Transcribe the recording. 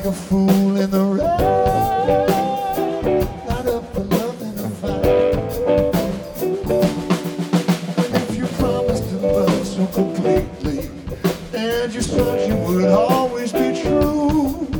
a fool in the rain, not up for love in a fight. If you promised to love so completely, and you said you would always be true,